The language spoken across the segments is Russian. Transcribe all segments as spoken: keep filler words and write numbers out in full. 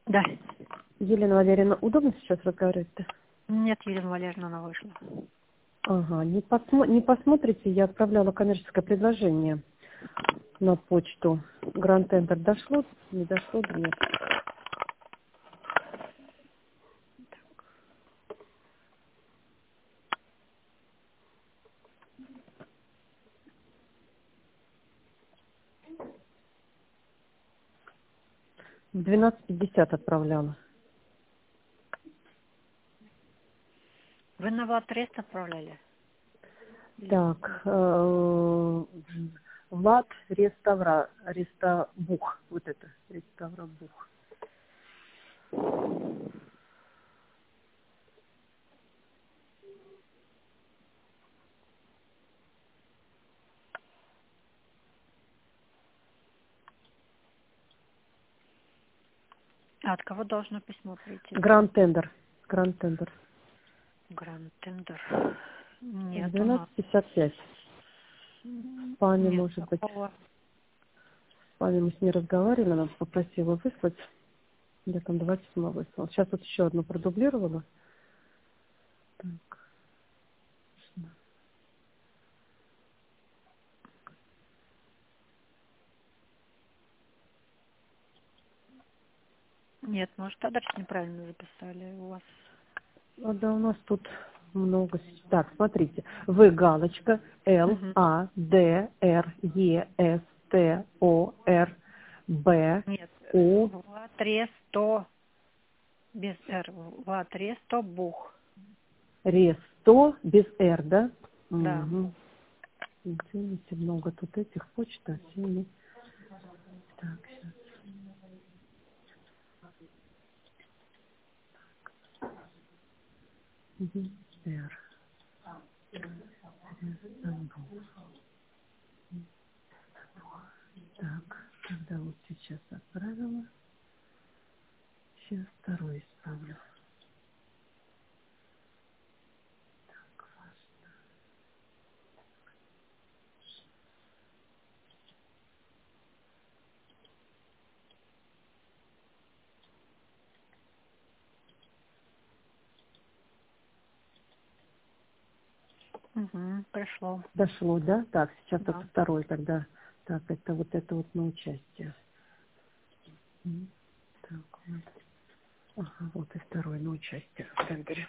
Да. Елена Валерьевна, удобно сейчас разговаривать-то? Нет, Елена Валерьевна, она вышла. Ага, не, посмо... не посмотрите, я отправляла коммерческое предложение на почту. Гранд Тендер дошло, не дошло, нет. В двенадцать пятьдесят отправляла. Вы на Ватрест отправляли? Или- Так, э, Влад Реставра, Реставух, вот это, Реставрабух. А от кого должно письмо прийти? Гранд Тендер, Гранд Тендер. Гранд Тендер. В Нет у нас. двенадцать пятьдесят пять. В спаме, Нет может быть. такого. В спаме мы с ней разговаривали, она попросила выслать. Я там два письма выслала. Сейчас вот еще одно продублировала. Так. Нет, может, адрес неправильно записали у вас. А, да, у нас тут много. с- Так, смотрите. В галочка Л Угу. А Д Р Е С Т О Р Б Нет, У Ватресто без Р. Ватресто Бух. Ресто без Р, да? Да. Угу. Извините, много тут этих почт, а все не... Так, сейчас. Угу. Р. Рестамбул. Так, когда вот сейчас отправила. Сейчас второй исправлю. Угу. Пришло. Дошло, да? Так, сейчас это Да. второй тогда. Так, это вот это вот на участие. М, Так, вот. Ага, вот и второй на участие в тендере.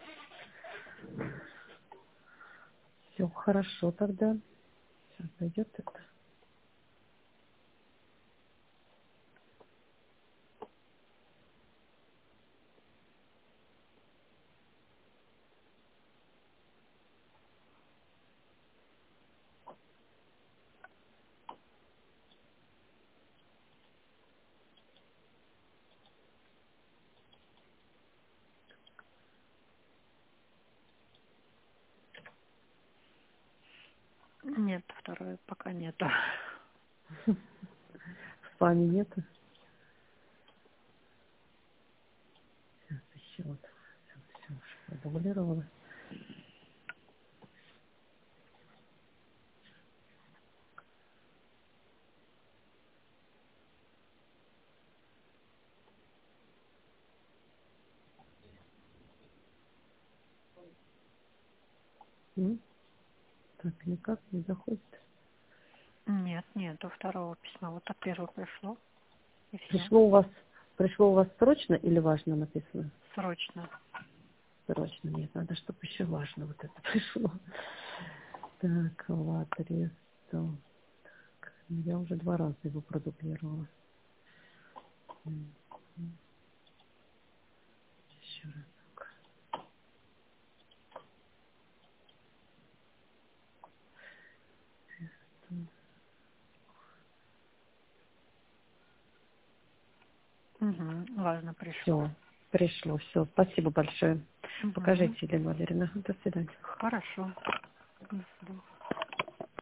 Все хорошо тогда. Сейчас пойдет это. Нет, второй пока нету. В спаме нету. Сейчас еще вот. Все, продублировала. М, Так, никак не заходит. Нет, нету второго письма. Вот так первое пришло. И все. Пришло у вас, пришло у вас срочно или важно написано? Срочно. Срочно, нет, надо, чтобы еще важно вот это пришло. Так, ладно, то. Я уже два раза его продублировала. М, Еще раз. Угу. Важно, пришло. Все, пришло, все. Спасибо большое. Угу. Покажите, Елена Валерьевна. До свидания. Хорошо. До свидания.